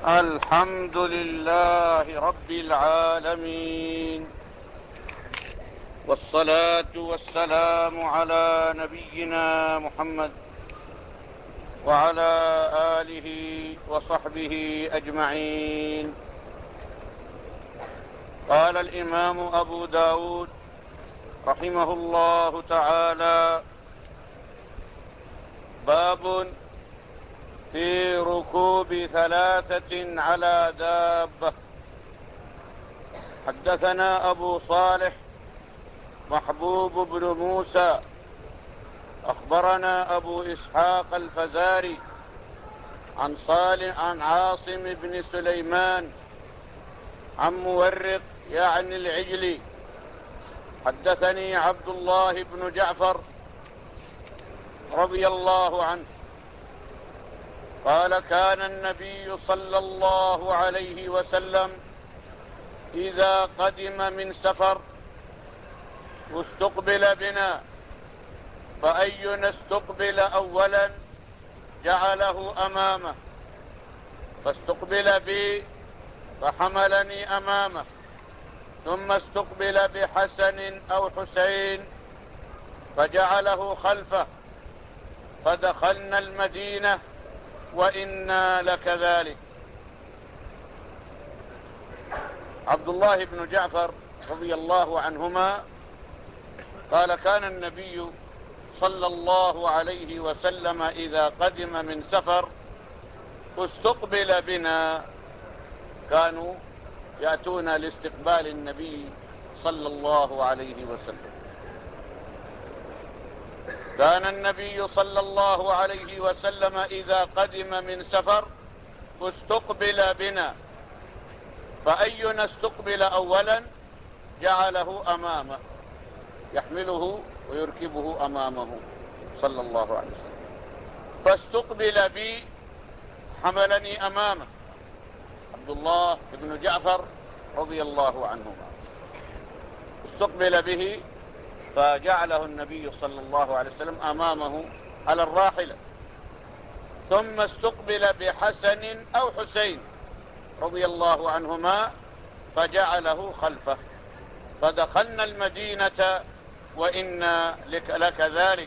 الحمد لله رب العالمين، والصلاة والسلام على نبينا محمد وعلى آله وصحبه أجمعين. قال الإمام أبو داود رحمه الله تعالى: باب في ركوب 3 على دابة. حدثنا أبو صالح محبوب بن موسى أخبرنا أبو إسحاق الفزاري عن صالح عن عاصم بن سليمان عن مورق يعني العجلي. حدثني عبد الله بن جعفر رضي الله عنه قال: كان النبي صلى الله عليه وسلم إذا قدم من سفر واستقبل بنا، فأينا استقبل أولا جعله أمامه، فاستقبل بي فحملني أمامه، ثم استقبل بحسن أو حسين فجعله خلفه، فدخلنا المدينة وإنا لكذلك. عبد الله بن جعفر رضي الله عنهما قال: كان النبي صلى الله عليه وسلم إذا قدم من سفر استقبل بنا، كانوا يأتون لاستقبال النبي صلى الله عليه وسلم. كان النبي صلى الله عليه وسلم إذا قدم من سفر استقبل بنا، فأينا استقبل أولا جعله أمامه، يحمله ويركبه أمامه صلى الله عليه وسلم. فاستقبل بي حملني أمامه، عبد الله بن جعفر رضي الله عنهما استقبل به فجعله النبي صلى الله عليه وسلم أمامه على الراحلة، ثم استقبل بحسن أو حسين رضي الله عنهما فجعله خلفه، فدخلنا المدينة وإنا لكذلك.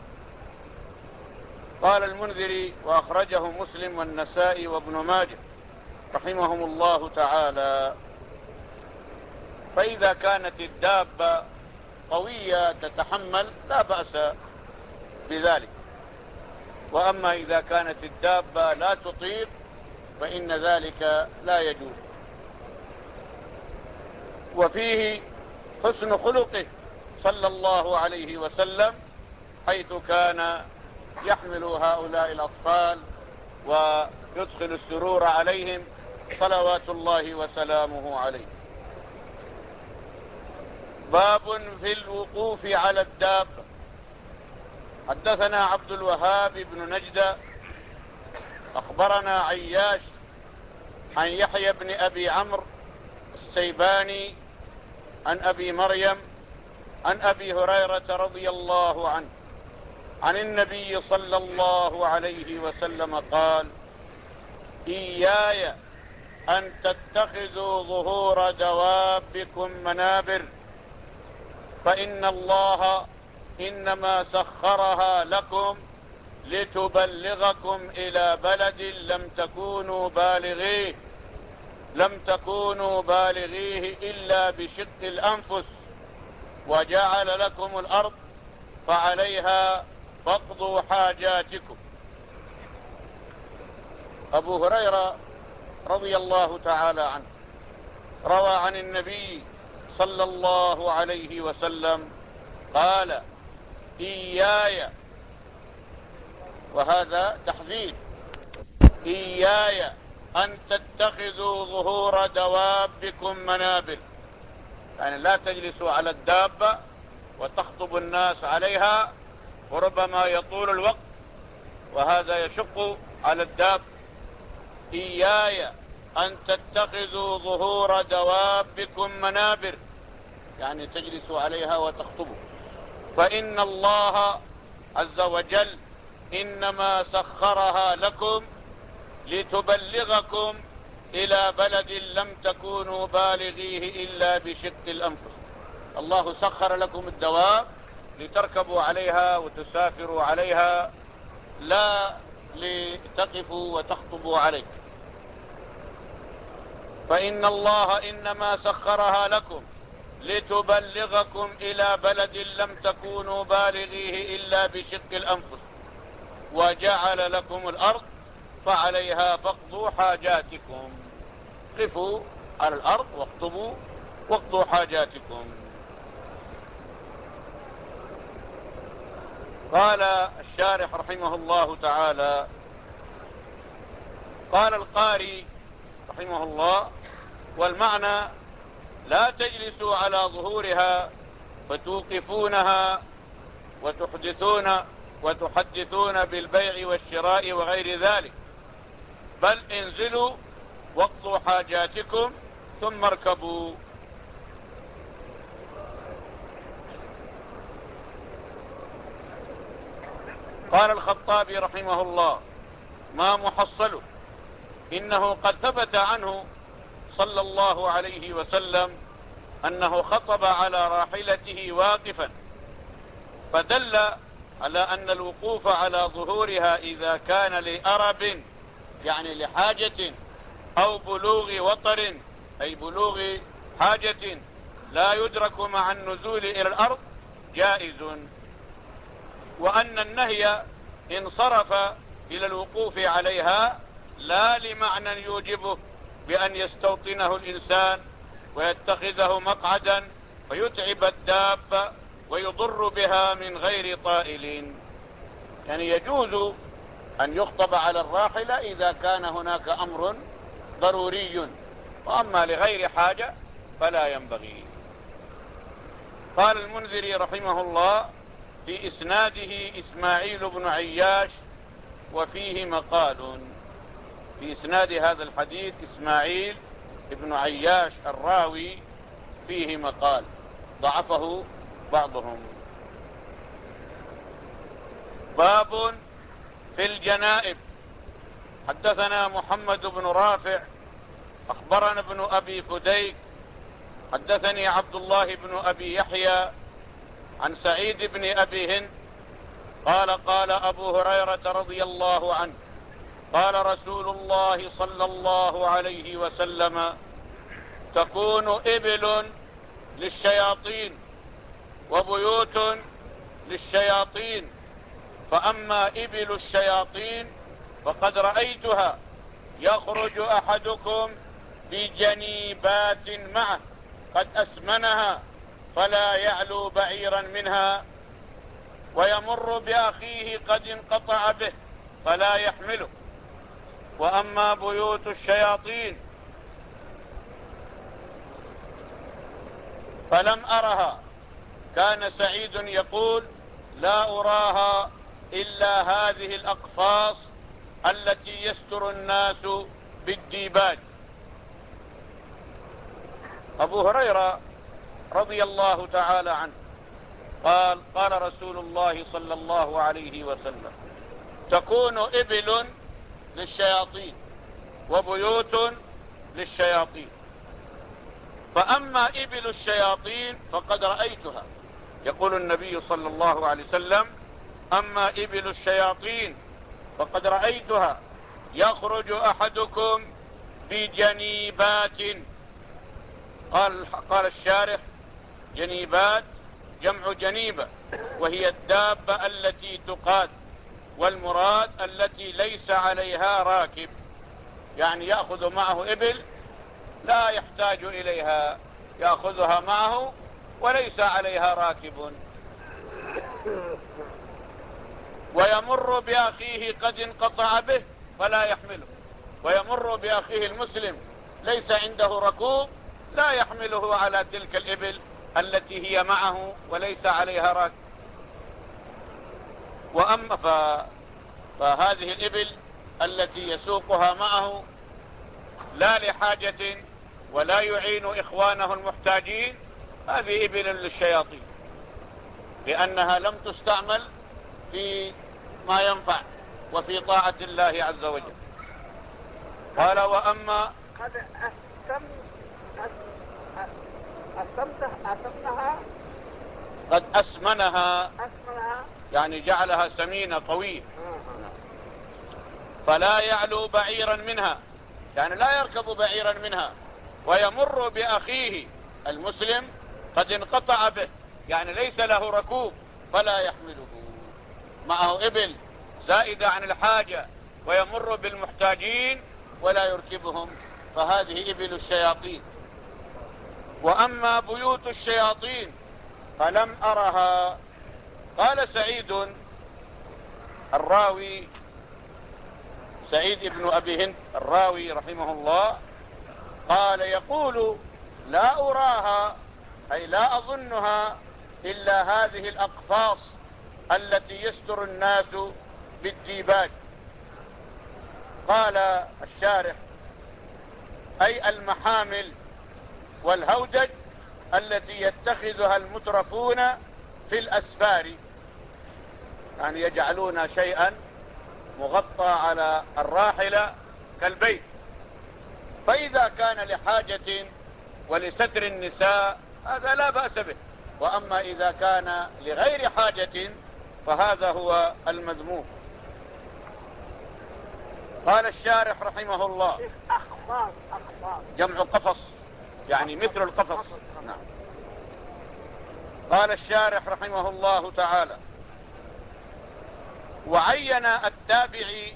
قال المنذري: وأخرجه مسلم والنسائي وابن ماجه رحمهم الله تعالى. فإذا كانت الدابة قوية تتحمل لا بأس بذلك، وأما إذا كانت الدابة لا تطيق فإن ذلك لا يجوز. وفيه حسن خلقه صلى الله عليه وسلم، حيث كان يحمل هؤلاء الأطفال ويدخل السرور عليهم صلوات الله وسلامه عليه. باب في الوقوف على الدابة. حدثنا عبد الوهاب بن نجدة أخبرنا عياش عن يحيى بن أبي عمرو السيباني عن أبي مريم عن أبي هريرة رضي الله عنه عن النبي صلى الله عليه وسلم قال: إياي أن تتخذوا ظهور دوابكم منابر، فإن الله إنما سخرها لكم لتبلغكم إلى بلد لم تكونوا بالغيه إلا بشق الأنفس، وجعل لكم الأرض فعليها فاقضوا حاجاتكم. أبو هريرة رضي الله تعالى عنه روى عن النبي صلى الله عليه وسلم قال: إياي، وهذا تحذير، إياي أن تتخذوا ظهور دوابكم منابر، يعني لا تجلسوا على الدابة وتخطب الناس عليها، وربما يطول الوقت وهذا يشق على الدابة. إياي أن تتخذوا ظهور دوابكم منابر، يعني تجلسوا عليها وتخطبوا، فإن الله عز وجل إنما سخرها لكم لتبلغكم إلى بلد لم تكونوا بالغيه إلا بشق الأنفس. الله سخر لكم الدواب لتركبوا عليها وتسافروا عليها، لا لتقفوا وتخطبوا عليها. فإن الله إنما سخرها لكم لتبلغكم إلى بلد لم تكونوا بالغيه إلا بشق الأنفس، وجعل لكم الأرض فعليها فاقضوا حاجاتكم. قفوا على الأرض واقضوا حاجاتكم. قال الشارح رحمه الله تعالى: قال القاري رحمه الله: والمعنى لا تجلسوا على ظهورها فتوقفونها وتحدثون بالبيع والشراء وغير ذلك، بل انزلوا واقضوا حاجاتكم ثم اركبوا. قال الخطابي رحمه الله: ما محصله؟ إنه قد ثبت عنه صلى الله عليه وسلم أنه خطب على راحلته واقفا، فدل على أن الوقوف على ظهورها إذا كان لأرب، يعني لحاجة، أو بلوغ وطر، أي بلوغ حاجة لا يدرك مع النزول إلى الأرض، جائز، وأن النهي انصرف إلى الوقوف عليها لا لمعنى يوجبه بأن يستوطنه الإنسان ويتخذه مقعدا فيتعب الدابة ويضر بها من غير طائل. يعني يجوز أن يخطب على الراحلة إذا كان هناك أمر ضروري، وأما لغير حاجة فلا ينبغي. قال المنذري رحمه الله: في إسناده إسماعيل بن عياش وفيه مقال. في إسناد هذا الحديث إسماعيل بن عياش الراوي فيه مقال، ضعفه بعضهم. باب في الجنائب. حدثنا محمد بن رافع أخبرنا ابن أبي فديك حدثني عبد الله بن أبي يحيى عن سعيد بن أبي هند قال: قال أبو هريرة رضي الله عنه: قال رسول الله صلى الله عليه وسلم: تكون إبل للشياطين وبيوت للشياطين، فأما إبل الشياطين فقد رأيتها يخرج أحدكم بجنيبات معه قد أسمنها فلا يعلو بعيرا منها، ويمر بأخيه قد انقطع به فلا يحمله. وأما بيوت الشياطين فلم أرها. كان سعيد يقول: لا أراها إلا هذه الأقفاص التي يستر الناس بالديباج. أبو هريرة رضي الله تعالى عنه قال: قال رسول الله صلى الله عليه وسلم: تكون إبل للشياطين وبيوت للشياطين، فأما إبل الشياطين فقد رأيتها. يقول النبي صلى الله عليه وسلم: أما إبل الشياطين فقد رأيتها يخرج أحدكم بجنيبات. قال الشارح: جنيبات جمع جنيبة، وهي الدابة التي تقاد، والمراد التي ليس عليها راكب، يعني يأخذ معه إبل لا يحتاج إليها، يأخذها معه وليس عليها راكب. ويمر بأخيه قد انقطع به فلا يحمله، ويمر بأخيه المسلم ليس عنده ركوب لا يحمله على تلك الإبل التي هي معه وليس عليها راكب. وأما فهذه الإبل التي يسوقها معه لا لحاجة ولا يعين إخوانه المحتاجين، هذه إبل للشياطين، لأنها لم تستعمل في ما ينفع وفي طاعة الله عز وجل. قال: وأما قد أسمنها قد أسمنها أسمنها يعني جعلها سمينة قوية. فلا يعلو بعيرا منها يعني لا يركب بعيرا منها، ويمر بأخيه المسلم قد انقطع به يعني ليس له ركوب فلا يحمله، معه إبل زائدة عن الحاجة ويمر بالمحتاجين ولا يركبهم، فهذه إبل الشياطين. وأما بيوت الشياطين فلم أرها. قال سعيد الراوي، سعيد بن أبي هند الراوي رحمه الله، قال يقول لا أراها أي لا أظنها إلا هذه الأقفاص التي يستر الناس بالديباج. قال الشارح أي المحامل والهودج التي يتخذها المترفون في الأسفار، يعني يجعلون شيئا مغطى على الراحلة كالبيت. فإذا كان لحاجة ولستر النساء هذا لا بأس به، وأما إذا كان لغير حاجة فهذا هو المذموم. قال الشارح رحمه الله أقفاص جمع قفص يعني مثل القفص. نعم. قال الشارح رحمه الله تعالى وعين التابعي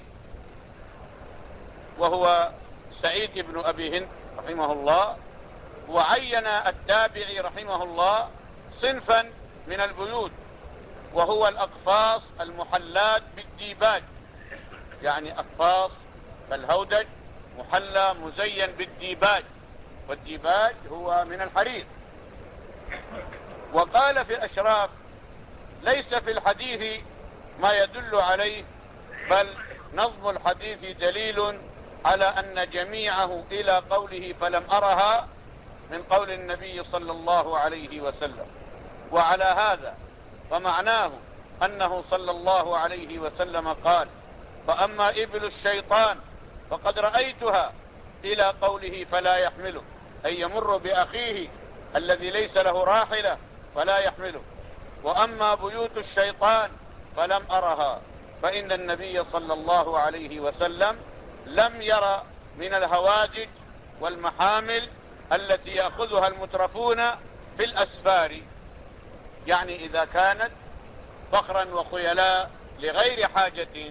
وهو سعيد بن أبي هند رحمه الله، وعين التابعي رحمه الله صنفا من البيوت وهو الأقفاص المحلات بالديباج، يعني أقفاص كالهودج محلى مزين بالديباج، والديباج هو من الحرير. وقال في الأشراف ليس في الحديث ما يدل عليه، بل نظم الحديث دليل على أن جميعه إلى قوله فلم أرها من قول النبي صلى الله عليه وسلم. وعلى هذا فمعناه أنه صلى الله عليه وسلم قال فأما إبل الشيطان فقد رأيتها إلى قوله فلا يحمله، أي يمر بأخيه الذي ليس له راحلة فلا يحمله. وأما بيوت الشيطان فلم أرها، فإن النبي صلى الله عليه وسلم لم ير من الهواجج والمحامل التي يأخذها المترفون في الأسفار، يعني إذا كانت فخرا وخيلاء لغير حاجة.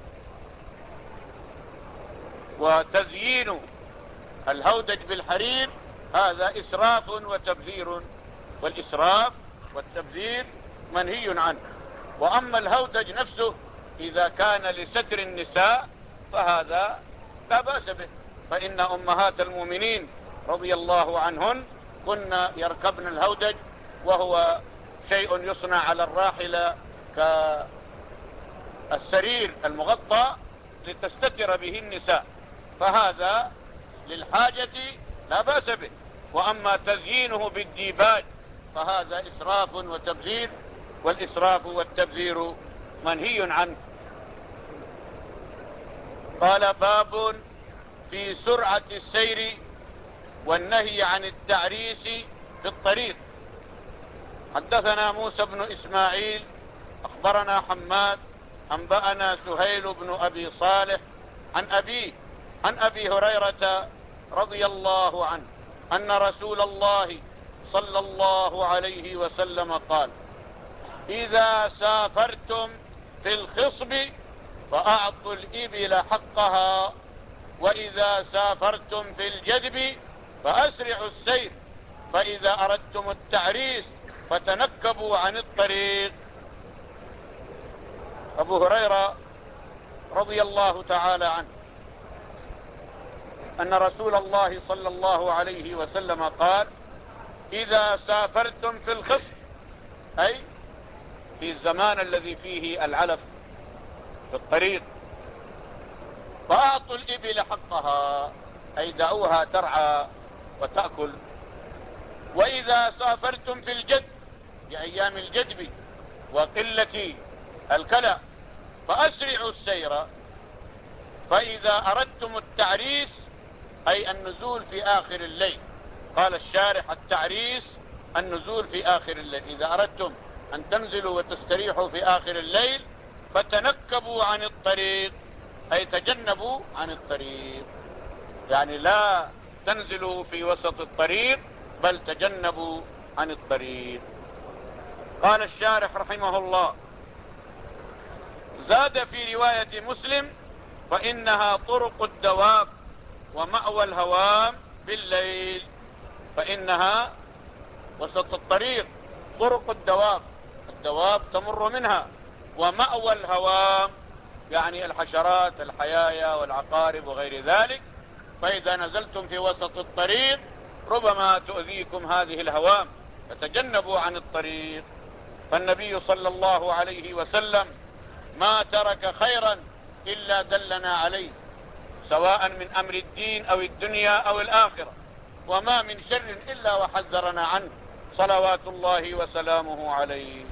وتزيين الهودج بالحرير هذا إسراف وتبذير، والإسراف والتبذير منهي عنه. وأما الهودج نفسه إذا كان لستر النساء فهذا لا بأس به، فإن أمهات المؤمنين رضي الله عنهن كن يركبن الهودج، وهو شيء يصنع على الراحلة كالسرير المغطى لتستتر به النساء، فهذا للحاجة لا بأس به. وأما تزيينه بالديباج فهذا إسراف وتبذير، والإسراف والتبذير منهي عنه. قال باب في سرعة السير والنهي عن التعريس في الطريق. حدثنا موسى بن إسماعيل أخبرنا حماد أنبأنا سهيل بن أبي صالح عن أبي هريرة رضي الله عنه أن رسول الله صلى الله عليه وسلم قال إذا سافرتم في الخصب فأعطوا الإبل حقها، وإذا سافرتم في الجدب فأسرعوا السير، فإذا أردتم التعريس فتنكبوا عن الطريق. أبو هريرة رضي الله تعالى عنه أن رسول الله صلى الله عليه وسلم قال إذا سافرتم في الخصب، أي في الزمان الذي فيه العلف في الطريق، فأعطوا الإبل حقها أي دعوها ترعى وتأكل. وإذا سافرتم في الجد بأيام الجدب وقلة الكلى فأسرعوا السير، فإذا أردتم التعريس أي النزول في آخر الليل. قال الشارح التعريس النزول في آخر الليل. إذا أردتم أن تنزلوا وتستريحوا في آخر الليل فتنكبوا عن الطريق، أي تجنبوا عن الطريق، يعني لا تنزلوا في وسط الطريق بل تجنبوا عن الطريق. قال الشارح رحمه الله: زاد في رواية مسلم: فإنها طرق الدواب ومأوى الهوام بالليل. فإنها وسط الطريق طرق الدواب، الدواب تمر منها، ومأوى الهوام يعني الحشرات الحيايا والعقارب وغير ذلك. فإذا نزلتم في وسط الطريق ربما تؤذيكم هذه الهوام، فتجنبوا عن الطريق. فالنبي صلى الله عليه وسلم ما ترك خيرا إلا دلنا عليه، سواء من أمر الدين أو الدنيا أو الآخرة، وما من شر إلا وحذرنا عنه صلوات الله وسلامه عليه.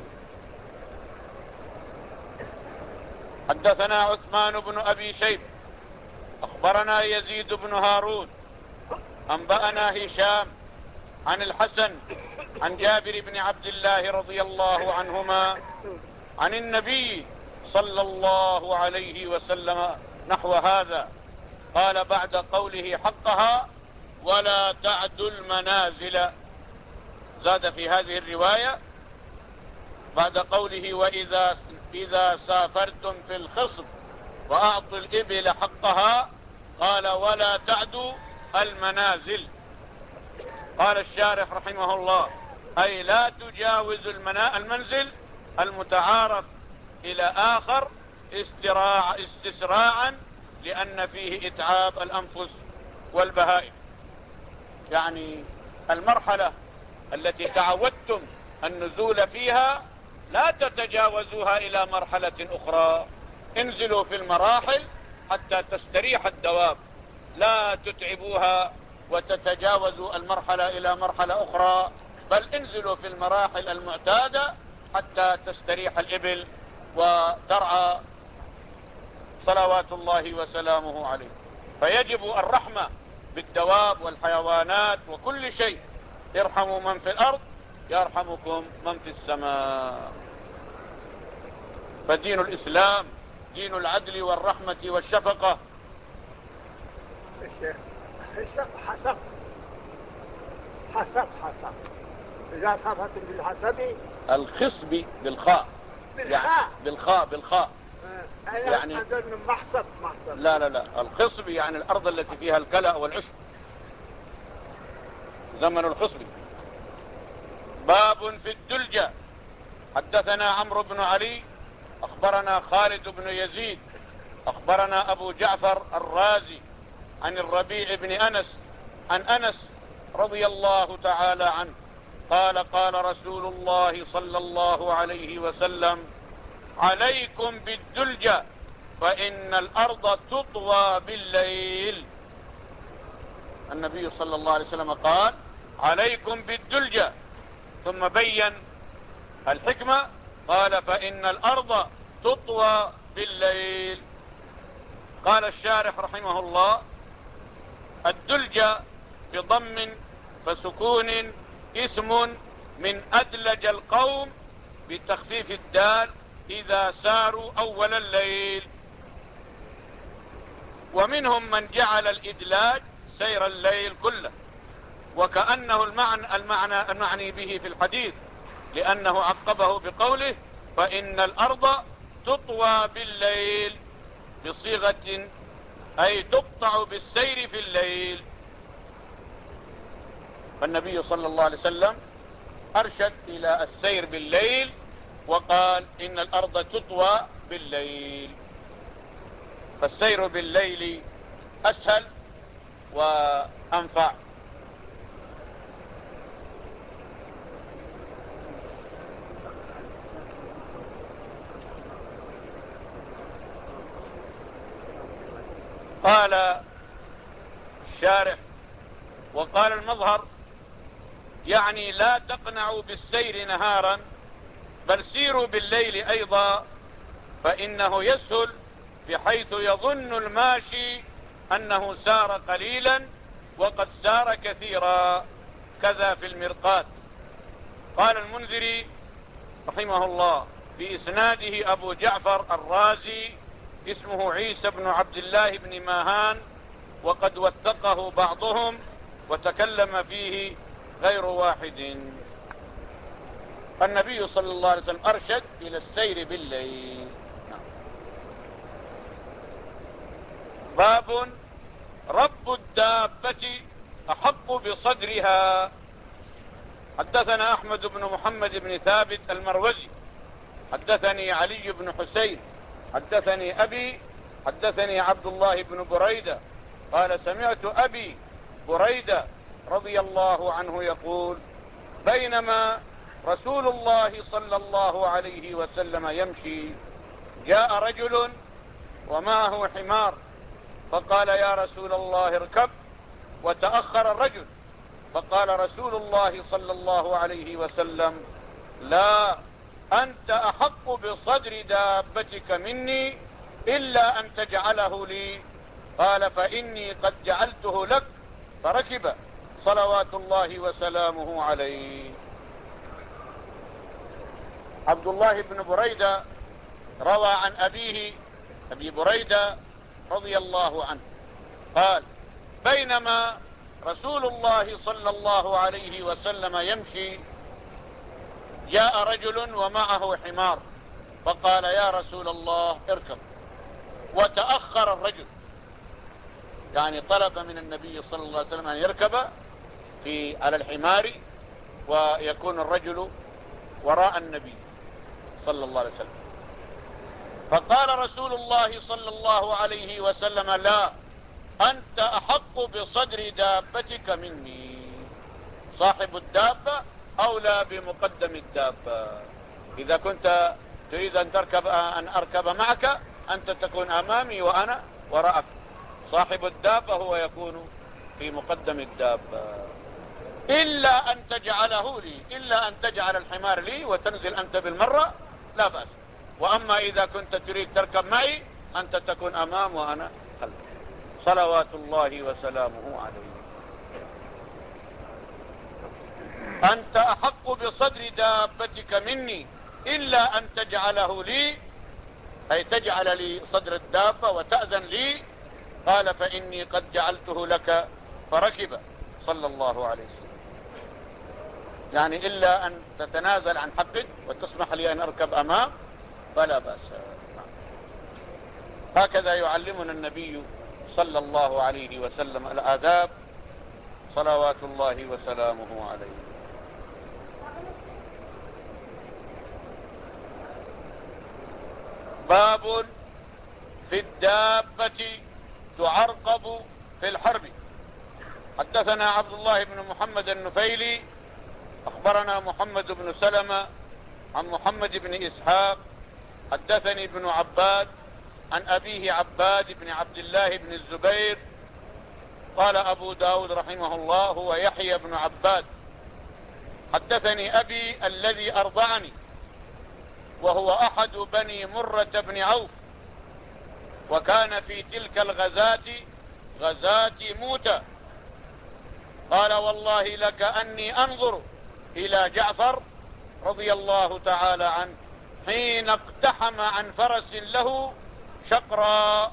حدثنا عثمان بن أبي شيبة أخبرنا يزيد بن هارون أنبأنا هشام عن الحسن عن جابر بن عبد الله رضي الله عنهما عن النبي صلى الله عليه وسلم نحو هذا. قال بعد قوله حقها: ولا تعدوا المنازل. زاد في هذه الرواية بعد قوله: إذا سافرتم في الخصب وأعطوا الإبل حقها، قال: ولا تعدوا المنازل. قال الشارح رحمه الله: أي لا تجاوز المنزل المتعارف إلى آخر استسراعا، لأن فيه إتعاب الأنفس والبهائم. يعني المرحلة التي تعودتم النزول فيها لا تتجاوزوها إلى مرحلة أخرى. انزلوا في المراحل حتى تستريح الدواب، لا تتعبوها وتتجاوزوا المرحلة إلى مرحلة أخرى، بل انزلوا في المراحل المعتادة حتى تستريح الإبل وترعى صلوات الله وسلامه عليه. فيجب الرحمة بالدواب والحيوانات وكل شيء. ارحموا من في الأرض يرحمكم من في السماء. فدين الإسلام دين العدل والرحمة والشفقة. حسب إذا صفتم بالحسب الخصب بالخاء، يعني بالخاء يعني محسب. لا الخصب يعني الأرض التي فيها الكلأ والعشب، زمن الخصب. باب في الدلجة. حدثنا عمرو بن علي أخبرنا خالد بن يزيد أخبرنا أبو جعفر الرازي عن الربيع بن أنس عن أنس رضي الله تعالى عنه قال: قال رسول الله صلى الله عليه وسلم: عليكم بالدلجة فإن الأرض تطوى بالليل. النبي صلى الله عليه وسلم قال: عليكم بالدلجة، ثم بين الحكمة قال: فإن الأرض تطوى بالليل. قال الشارح رحمه الله: الدلجة بضم فسكون اسم من أدلج القوم بتخفيف الدال إذا ساروا أول الليل. ومنهم من جعل الإدلاج سير الليل كله، وكأنه المعني به في الحديث، لأنه عقبه بقوله: فإن الأرض تطوى بالليل، بصيغة أي تقطع بالسير في الليل. فالنبي صلى الله عليه وسلم أرشد إلى السير بالليل وقال: إن الأرض تطوى بالليل. فالسير بالليل أسهل وأنفع. قال الشارح: وقال المظهر يعني لا تقنعوا بالسير نهارا، بل سيروا بالليل أيضا، فإنه يسهل، بحيث يظن الماشي أنه سار قليلا وقد سار كثيرا، كذا في المرقات. قال المنذري رحمه الله في إسناده أبو جعفر الرازي اسمه عيسى بن عبد الله بن ماهان، وقد وثقه بعضهم وتكلم فيه غير واحد. النبي صلى الله عليه وسلم أرشد إلى السير بالليل. باب رب الدابة أحق بصدرها. حدثنا أحمد بن محمد بن ثابت المروزي حدثني علي بن حسين حدثني أبي حدثني عبد الله بن بريدة قال سمعت أبي بريدة رضي الله عنه يقول بينما رسول الله صلى الله عليه وسلم يمشي جاء رجل ومعه حمار فقال يا رسول الله اركب، وتأخر الرجل فقال رسول الله صلى الله عليه وسلم لا، أنت أحق بصدر دابتك مني إلا أن تجعله لي. قال فإني قد جعلته لك، فركب صلوات الله وسلامه عليه. عبد الله بن بريدة روى عن أبيه أبي بريدة رضي الله عنه قال بينما رسول الله صلى الله عليه وسلم يمشي جاء رجل ومعه حمار فقال يا رسول الله اركب، وتأخر الرجل، يعني طلب من النبي صلى الله عليه وسلم أن يركب على الحمار ويكون الرجل وراء النبي صلى الله عليه وسلم. فقال رسول الله صلى الله عليه وسلم لا، أنت أحق بصدر دابتك مني. صاحب الدابة أولى بمقدم الدابة. إذا كنت تريد أن أركب معك أنت تكون أمامي وأنا وراءك. صاحب الدابة هو يكون في مقدم الدابة، إلا أن تجعله لي، إلا أن تجعل الحمار لي وتنزل أنت بالمرة لا بأس. وأما إذا كنت تريد تركب معي أنت تكون أمام وأنا خلف، صلوات الله وسلامه عليه. أنت أحق بصدر دابتك مني إلا أن تجعله لي، أي تجعل لي صدر الدابة وتأذن لي. قال فإني قد جعلته لك، فركب صلى الله عليه وسلم. يعني إلا أن تتنازل عن حقك وتسمح لي أن أركب أمام فلا بأس. هكذا يعلمنا النبي صلى الله عليه وسلم الآداب صلوات الله وسلامه عليه. باب في الدابة تعرقب في الحرب. حدثنا عبد الله بن محمد النفيلي أخبرنا محمد بن سلمة عن محمد بن إسحاق حدثني ابن عباد عن أبيه عباد بن عبد الله بن الزبير قال أبو داود رحمه الله هو يحيى بن عباد حدثني أبي الذي أرضعني وهو أحد بني مرة بن عوف، وكان في تلك الغزاة غزاة موتى. قال والله لكأني أنظر إلى جعفر رضي الله تعالى عنه حين اقتحم عن فرس له شقرا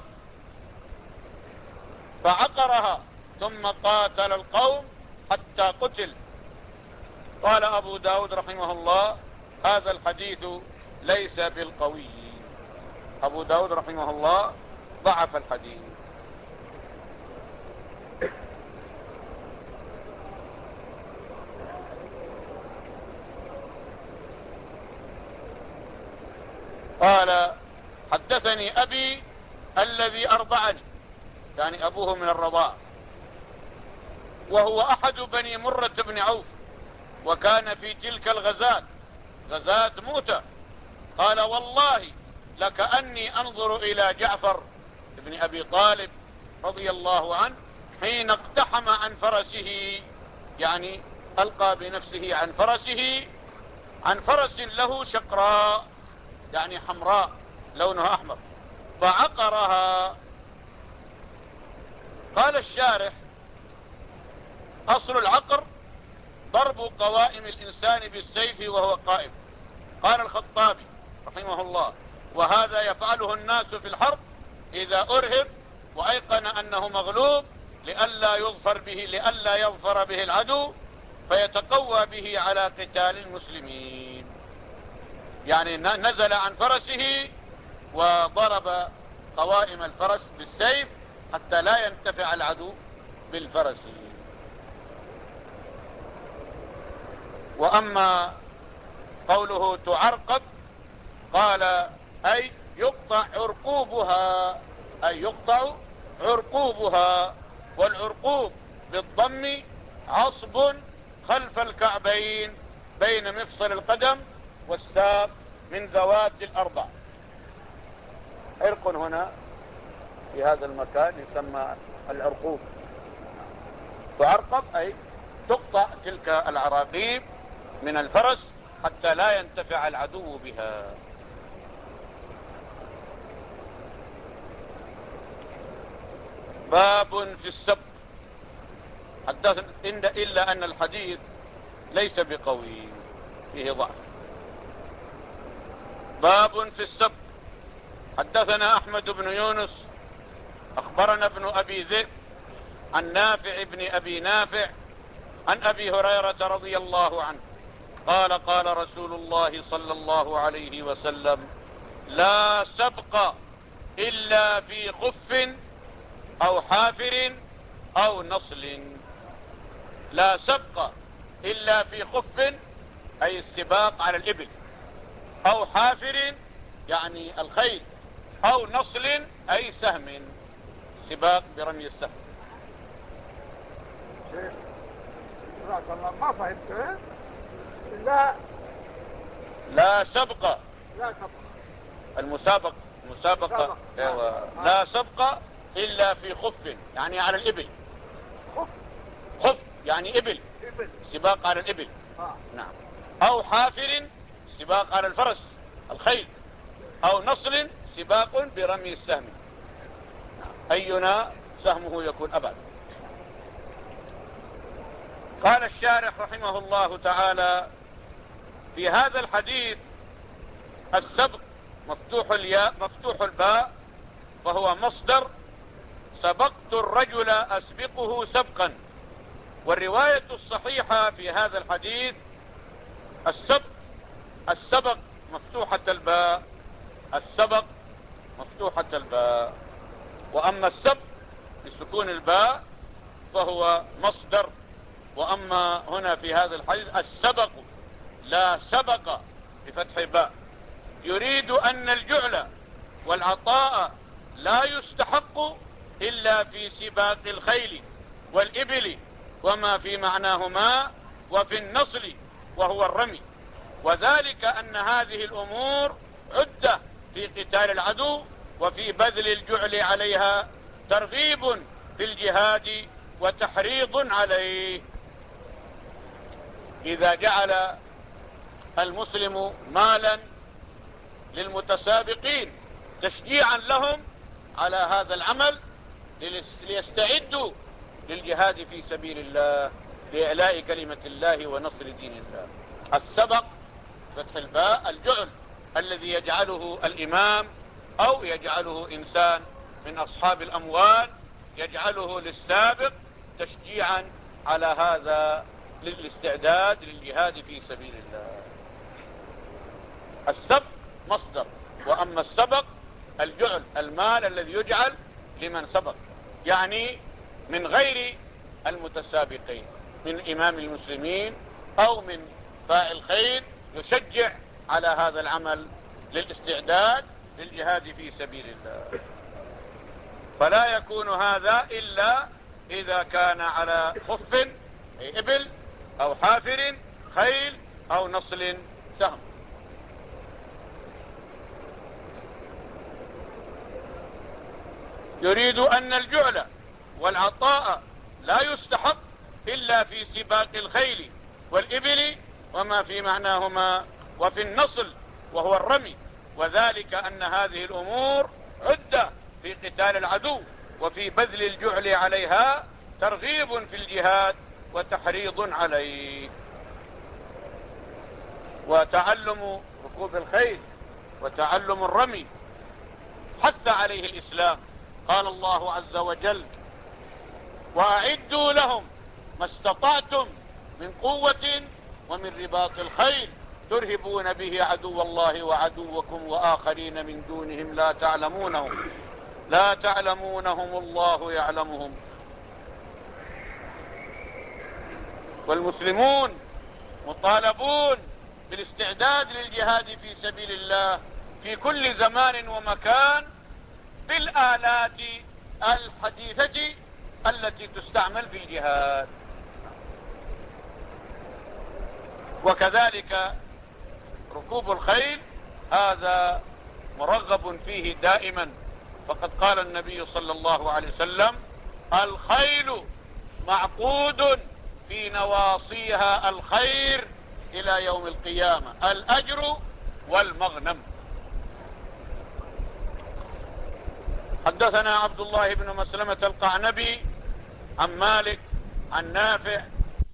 فعقرها ثم قاتل القوم حتى قتل. قال أبو داود رحمه الله هذا الحديث ليس بالقوي. أبو داود رحمه الله ضعف الحديث. قال حدثني أبي الذي أرضعني، يعني أبوه من الرضاع، وهو أحد بني مرة بن عوف، وكان في تلك الغزاة غزاة موتى. قال والله لكأني أنظر إلى جعفر بن أبي طالب رضي الله عنه حين اقتحم عن فرسه، يعني ألقى بنفسه عن فرس له شقراء، يعني حمراء لونها أحمر، فعقرها. قال الشارح أصل العقر ضرب قوائم الإنسان بالسيف وهو قائم. قال الخطابي رحمه الله: وهذا يفعله الناس في الحرب إذا أرهب وأيقن أنه مغلوب لئلا يظفر به العدو فيتقوى به على قتال المسلمين. يعني نزل عن فرسه وضرب قوائم الفرس بالسيف حتى لا ينتفع العدو بالفرس. وأما قوله تعرقب، قال أي يقطع عرقوبها، والعرقوب بالضم عصب خلف الكعبين بين مفصل القدم والساق من ذوات الأربع. عرق هنا في هذا المكان يسمى العرقوب. تعرقب أي تقطع تلك العراقيب من الفرس حتى لا ينتفع العدو بها. باب في السب. حدثنا إلا أن الحديث ليس بقوي، فيه ضعف. باب في السب. حدثنا أحمد بن يونس أخبرنا ابن أبي ذئب عن نافع بن أبي نافع عن أبي هريرة رضي الله عنه قال: قال رسول الله صلى الله عليه وسلم: لا سبق إلا في خف أو حافر أو نصل. لا سبق إلا في خف أي السباق على الإبل، أو حافر يعني الخيل، أو نصل أي سهم، سباق برمي السهم. جزاك الله ما فهمت. لا سبق، لا سبق مسابقة. ايوه. لا سبق إلا في خف يعني على الإبل. خف يعني إبل، سباق على الإبل. نعم. أو حافر سباق على الفرس الخيل، أو نصل سباق برمي السهم. أينا سهمه يكون أبعد. قال الشارح رحمه الله تعالى: في هذا الحديث السبق مفتوح الياء مفتوح الباء، فهو مصدر سبقت الرجل أسبقه سبقا. والرواية الصحيحة في هذا الحديث السبق مفتوحة الباء، السبق مفتوحة الباء. وأما السبق بسكون الباء فهو مصدر. وأما هنا في هذا الحديث السبق لا سبق بفتح الباء، يريد أن الجعل والعطاء لا يستحق إلا في سباق الخيل والإبل وما في معناهما، وفي النصل وهو الرمي. وذلك أن هذه الأمور عدة في قتال العدو وفي بذل الجعل عليها ترغيب في الجهاد وتحريض عليه. إذا جعل المسلم مالا للمتسابقين تشجيعا لهم على هذا العمل ليستعدوا للجهاد في سبيل الله لإعلاء كلمة الله ونصر دين الله. السبق فتح الباء الجعل الذي يجعله الإمام أو يجعله إنسان من أصحاب الأموال، يجعله للسابق تشجيعا على هذا للاستعداد للجهاد في سبيل الله. السبق مصدر. وأما السبق الجعل المال الذي يجعل لمن سبق، يعني من غير المتسابقين، من إمام المسلمين أو من فاعل خير يشجع على هذا العمل للاستعداد للجهاد في سبيل الله. فلا يكون هذا إلا إذا كان على خف أي إبل أو حافر خيل أو نصل سهم. يريد أن الجعل والعطاء لا يستحق إلا في سباق الخيل والإبل وما في معناهما، وفي النصل وهو الرمي. وذلك أن هذه الأمور عدة في قتال العدو وفي بذل الجعل عليها ترغيب في الجهاد وتحريض عليه. وتعلم ركوب الخيل وتعلم الرمي حث عليه الإسلام. قال الله عز وجل: وأعدوا لهم ما استطعتم من قوة ومن رباط الخيل ترهبون به عدو الله وعدوكم وآخرين من دونهم لا تعلمونهم الله يعلمهم. والمسلمون مطالبون بالاستعداد للجهاد في سبيل الله في كل زمان ومكان بالآلات الحديثة التي تستعمل في الجهاد. وكذلك ركوب الخيل هذا مرغب فيه دائما، فقد قال النبي صلى الله عليه وسلم: الخيل معقود في نواصيها الخير إلى يوم القيامة، الأجر والمغنم. حدثنا عبد الله بن مسلمة القعنبي عن مالك عن نافع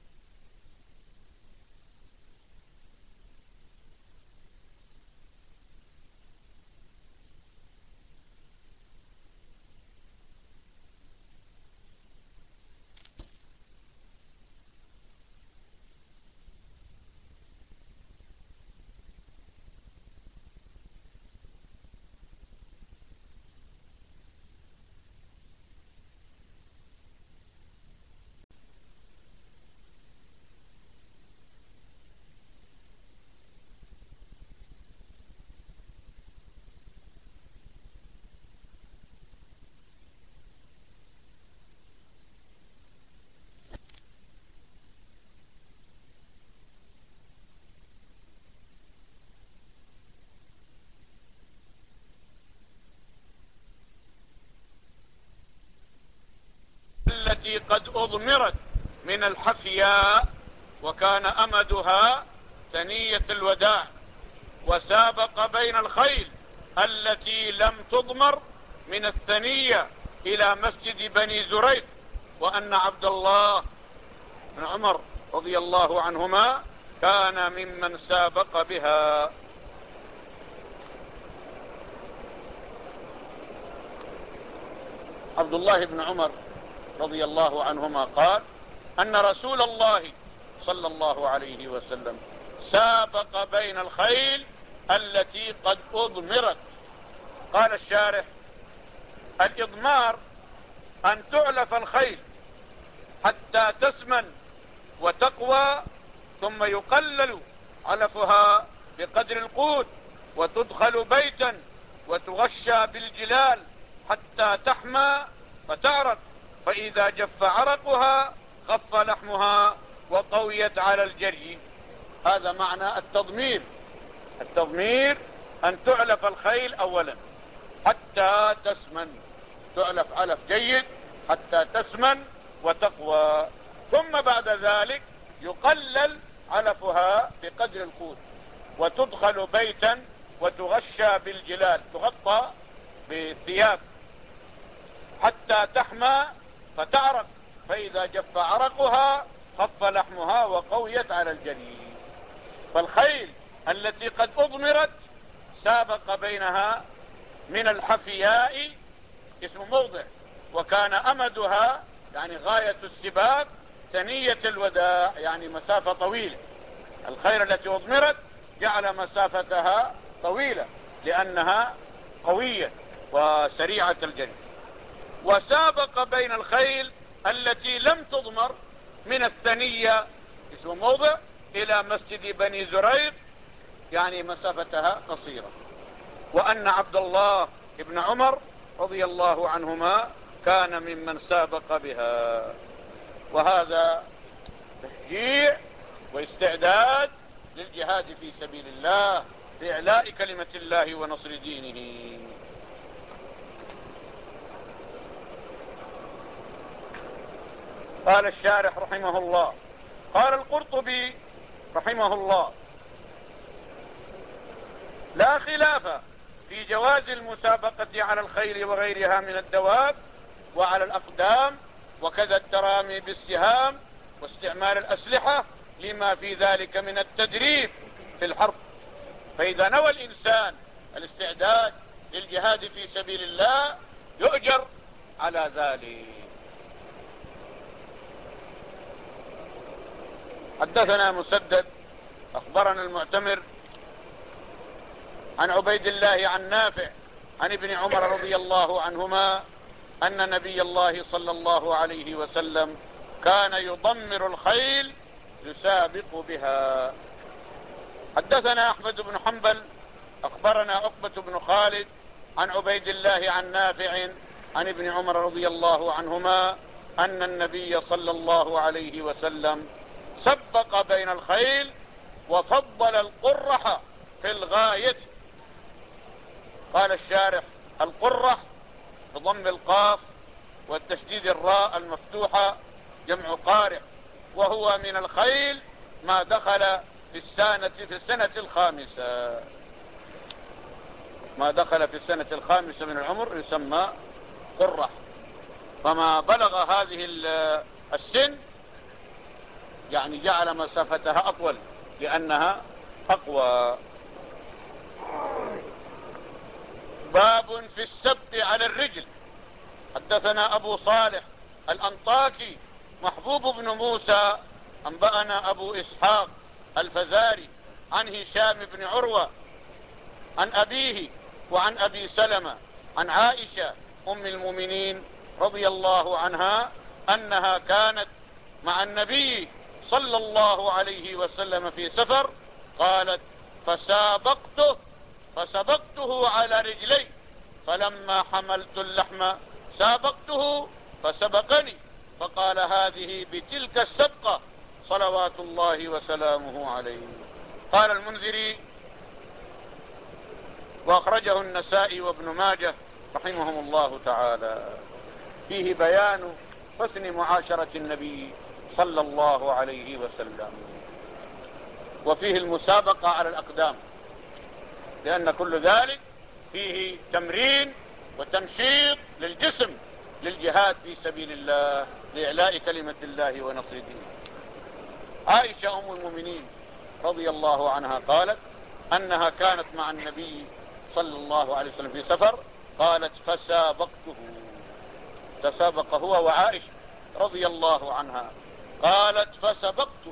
التي قد أضمرت من الحفياء، وكان أمدها ثنية الوداع، وسابق بين الخيل التي لم تضمر من الثنية إلى مسجد بني زريق، وأن عبد الله بن عمر رضي الله عنهما كان ممن سابق بها. عبد الله بن عمر رضي الله عنهما قال أن رسول الله صلى الله عليه وسلم سابق بين الخيل التي قد أضمرت. قال الشارح: الإضمار أن تعلف الخيل حتى تسمن وتقوى، ثم يقلل علفها بقدر القوت، وتدخل بيتا وتغشى بالجلال حتى تحمى فتعرق، فإذا جف عرقها خف لحمها وقويت على الجري. هذا معنى التضمير. التضمير أن تعلف الخيل أولا حتى تسمن، تعلف علف جيد حتى تسمن وتقوى، ثم بعد ذلك يقلل علفها بقدر القوت، وتدخل بيتا وتغشى بالجلال، تغطى بالثياب حتى تحمى فتعرق، فإذا جف عرقها خف لحمها وقويت على الجري. فالخيل التي قد أضمرت سابق بينها من الحفياء اسم موضع، وكان أمدها يعني غاية السباق ثنية الوداع، يعني مسافة طويلة. الخيل التي أضمرت جعل مسافتها طويلة لأنها قوية وسريعة الجري. وسابق بين الخيل التي لم تضمر من الثنية اسم موضع إلى مسجد بني زريق، يعني مسافتها قصيرة. وأن عبد الله بن عمر رضي الله عنهما كان ممن سابق بها. وهذا تشجيع واستعداد للجهاد في سبيل الله لإعلاء كلمة الله ونصر دينه. قال الشارح رحمه الله: قال القرطبي رحمه الله: لا خلاف في جواز المسابقة على الخيل وغيرها من الدواب وعلى الأقدام، وكذا الترامي بالسهام واستعمال الأسلحة لما في ذلك من التدريب في الحرب. فإذا نوى الإنسان الاستعداد للجهاد في سبيل الله يؤجر على ذلك. حدثنا مسدد أخبرنا المعتمر عن عبيد الله عن نافع عن ابن عمر رضي الله عنهما أن نبي الله صلى الله عليه وسلم كان يضمر الخيل يسابق بها. حدثنا أحمد بن حنبل أخبرنا عقبة بن خالد عن عبيد الله عن نافع عن ابن عمر رضي الله عنهما أن النبي صلى الله عليه وسلم سبق بين الخيل وفضل القرح في الغاية. قال الشارح: القرح بضم القاف والتشديد الراء المفتوحة جمع قارع، وهو من الخيل ما دخل في السنة الخامسة. ما دخل في السنة الخامسة من العمر يسمى قرح، فما بلغ هذه السن يعني جعل مسافتها أطول لأنها أقوى. باب في السبق على الرجل. حدثنا أبو صالح الأنطاكي محبوب بن موسى أنبأنا أبو إسحاق الفزاري عن هشام بن عروة عن أبيه وعن أبي سلمة عن عائشة أم المؤمنين رضي الله عنها أنها كانت مع النبي صلى الله عليه وسلم في سفر. قالت: فسبقته على رجلي، فلما حملت اللحم سابقته فسبقني، فقال: هذه بتلك السبقة صلوات الله وسلامه عليه. قال المنذري وأخرجه النسائي وابن ماجه رحمهم الله تعالى: فيه بيان حسن معاشرة النبي صلى الله عليه وسلم، وفيه المسابقة على الأقدام، لأن كل ذلك فيه تمرين وتنشيط للجسم للجهاد في سبيل الله لإعلاء كلمة الله ونصر دينه. عائشة أم المؤمنين رضي الله عنها قالت أنها كانت مع النبي صلى الله عليه وسلم في سفر. قالت: فسابقته، تسابق هو وعائشة رضي الله عنها. قالت: فسبقته،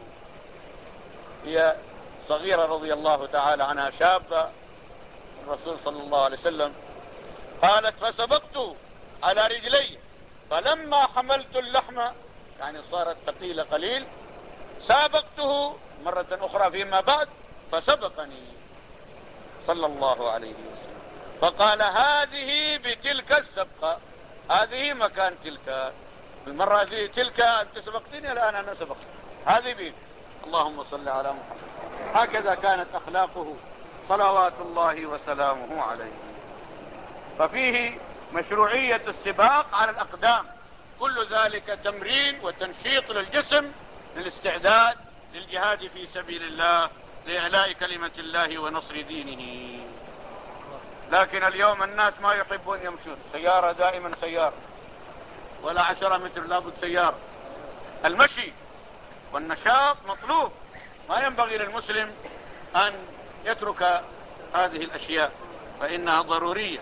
هي صغيرة رضي الله تعالى عنها، شابة الرسول صلى الله عليه وسلم. قالت: فسبقته على رجلي، فلما حملت اللحم يعني صارت ثقيلة قليل سابقته مرة أخرى فيما بعد فسبقني صلى الله عليه وسلم، فقال: هذه بتلك السبقة، هذه مكان تلك، المرة ذي تلك أنت سبقتني، الآن أنا سبقت، هذه بيت. اللهم صل على محمد. هكذا كانت أخلاقه صلوات الله وسلامه عليه. ففيه مشروعية السباق على الأقدام، كل ذلك تمرين وتنشيط للجسم للاستعداد للجهاد في سبيل الله لإعلاء كلمة الله ونصر دينه. لكن اليوم الناس ما يحبون يمشون، سيارة دائما سيارة، ولا 10 متر لابد سيارة. المشي والنشاط مطلوب، ما ينبغي للمسلم أن يترك هذه الأشياء فإنها ضرورية.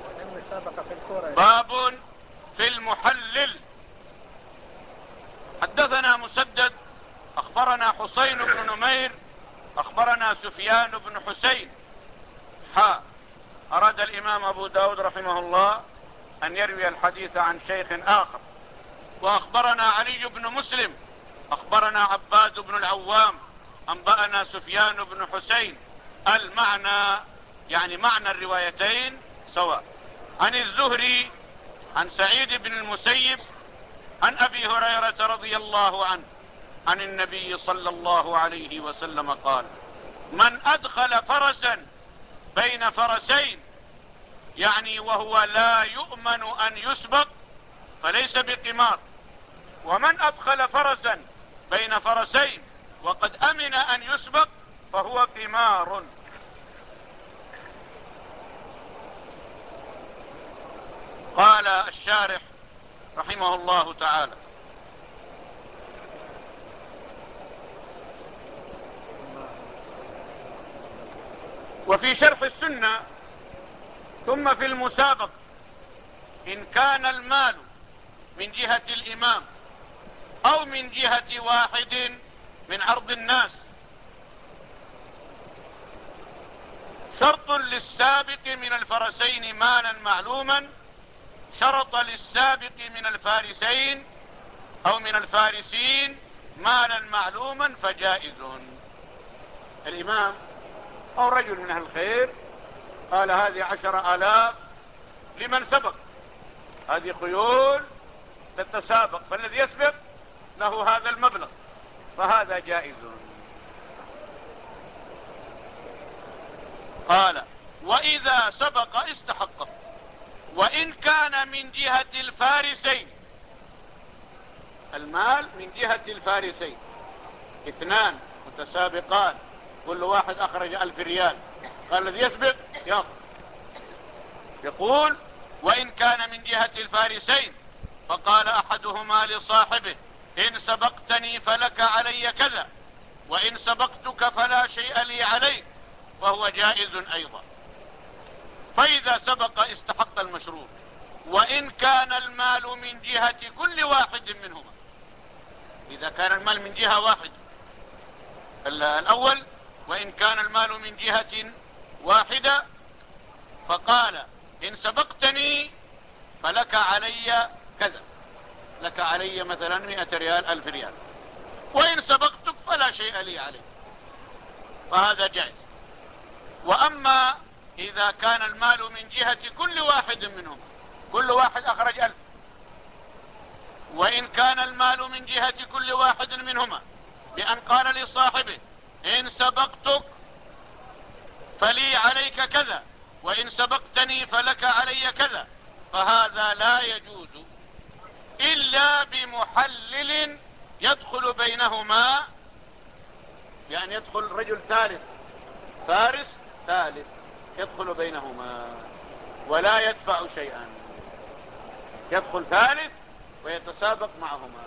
باب في المحلل. حدثنا مسدد أخبرنا حسين بن نمير أخبرنا سفيان بن حسين أراد الإمام أبو داود رحمه الله أن يروي الحديث عن شيخ آخر. وأخبرنا علي بن مسلم أخبرنا عباد بن العوام أنبأنا سفيان بن حسين، المعنى يعني معنى الروايتين سواء. عن الزهري عن سعيد بن المسيب عن أبي هريرة رضي الله عنه عن النبي صلى الله عليه وسلم قال: من أدخل فرسا بين فرسين، يعني وهو لا يؤمن أن يسبق، فليس بقمار. ومن أدخل فرسا بين فرسين وقد أمن أن يسبق فهو قمار. قال الشارح رحمه الله تعالى: وفي شرح السنة: ثم في المسابقة إن كان المال من جهة الإمام أو من جهة واحد من عرض الناس شرط للسابق من الفرسين مالا معلوما شرط للسابق من الفارسين أو من الفارسين مالا معلوما فجائز. الإمام أو رجل من أهل الخير قال هذه 10,000 لمن سبق، هذه خيول تتسابق، فالذي يسبق له هذا المبلغ، فهذا جائز. قال: وإذا سبق استحقه، وإن كان من جهة الفارسين، المال من جهة الفارسين، 2 متسابقان كل واحد أخرج 1000 ريال، قال الذي يسبق يأخذ. يقول: وإن كان من جهة الفارسين، فقال أحدهما لصاحبه: إن سبقتني فلك علي كذا، وإن سبقتك فلا شيء لي عليك، وهو جائز أيضا. فإذا سبق استحق المشروط، وإن كان المال من جهة كل واحد منهما. إذا كان المال من جهة واحدة، الأول: وإن كان المال من جهة واحدة، فقال: إن سبقتني فلك علي كذا، لك علي مثلا 100 ريال 1000 ريال، وإن سبقتك فلا شيء لي عليك، فهذا جائز. وأما إذا كان المال من جهة كل واحد منهم، كل واحد أخرج 1000، وإن كان المال من جهة كل واحد منهما بأن قال لصاحبه: إن سبقتك فلي عليك كذا، وإن سبقتني فلك علي كذا، فهذا لا يجوز إلا بمحلل يدخل بينهما، يعني يدخل رجل ثالث، فارس ثالث يدخل بينهما ولا يدفع شيئا، يدخل ثالث ويتسابق معهما،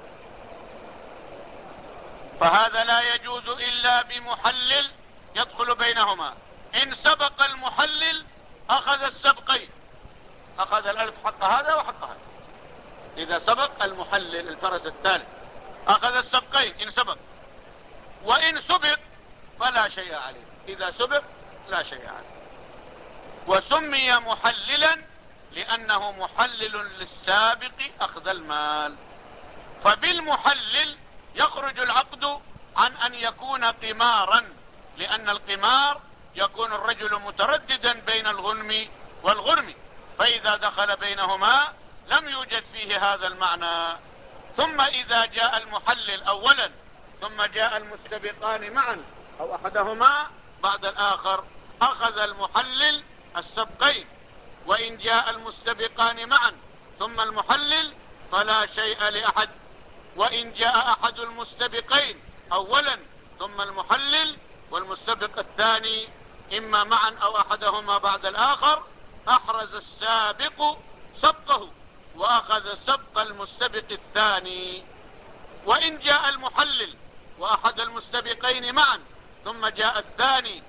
فهذا لا يجوز إلا بمحلل يدخل بينهما. إن سبق المحلل أخذ السبقين، أخذ 1000 حق هذا وحق هذا. إذا سبق المحلل الفرس الثالث أخذ السبقين إن سبق، وإن سبق فلا شيء عليه، إذا سبق لا شيء عليه. وسمي محللا لأنه محلل للسابق أخذ المال. فبالمحلل يخرج العقد عن أن يكون قمارا، لأن القمار يكون الرجل مترددا بين الغنم والغرم، فإذا دخل بينهما لم يوجد فيه هذا المعنى. ثم إذا جاء المحلل أولا ثم جاء المستبقان معا أو أحدهما بعد الآخر، أخذ المحلل السبقين. وإن جاء المستبقان معا ثم المحلل فلا شيء لأحد. وإن جاء أحد المستبقين أولا ثم المحلل والمستبق الثاني إما معا أو أحدهما بعد الآخر، أحرز السابق سبقه وأخذ سبق المستبق الثاني. وإن جاء المحلل وأحد المستبقين معا ثم جاء الثاني،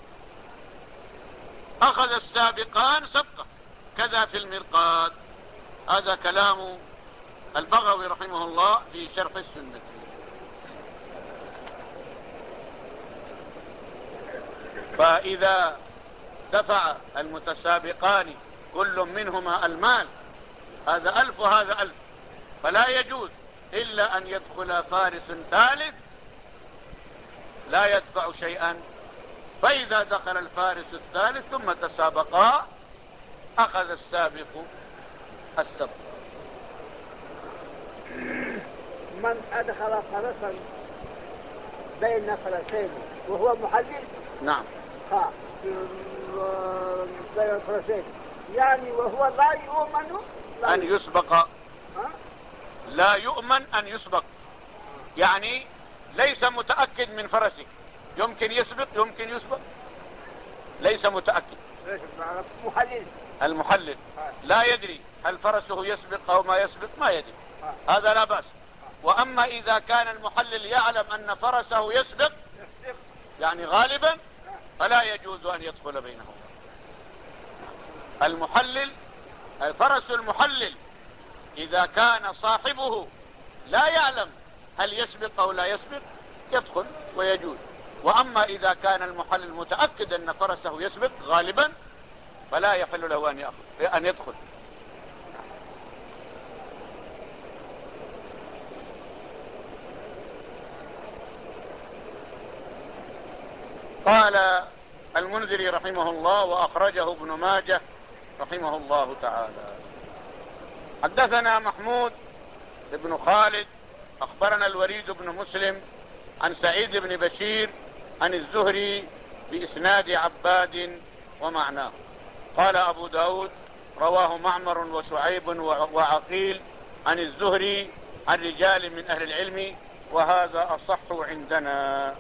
أخذ السابقان سبقه، كذا في المرقات. هذا كلام البغوي رحمه الله في شرح السنة. فإذا دفع المتسابقان كل منهما المال، هذا 1000 وهذا 1000، فلا يجوز إلا أن يدخل فارس ثالث لا يدفع شيئا. فإذا دخل الفارس الثالث ثم تسابقا أخذ السابق السبق. من أدخل فرسا بين فرسين وهو محلل، نعم، بين الفرسين، يعني وهو لا يؤمن أن يسبق، لا يؤمن أن يسبق، يعني ليس متأكد من فرسه، يمكن يسبق يمكن يسبق، ليس متأكد. محلل، المحلل لا يدري هل فرسه يسبق أو ما يسبق، ما يدري، هذا لا بأس. وأما إذا كان المحلل يعلم أن فرسه يسبق، يعني غالبا، فلا يجوز أن يدخل بينهم. المحلل، فرس المحلل إذا كان صاحبه لا يعلم هل يسبق أو لا يسبق يدخل ويجوز. وأما إذا كان المحلل متأكد أن فرسه يسبق غالبا فلا يحل له أن يدخل. قال المنذري رحمه الله وأخرجه ابن ماجه رحمه الله تعالى. حدثنا محمود بن خالد أخبرنا الوليد بن مسلم عن سعيد بن بشير عن الزهري بإسناد عباد ومعناه. قال أبو داود رواه معمر وشعيب وعقيل عن الزهري عن رجال من أهل العلم وهذا أصح عندنا.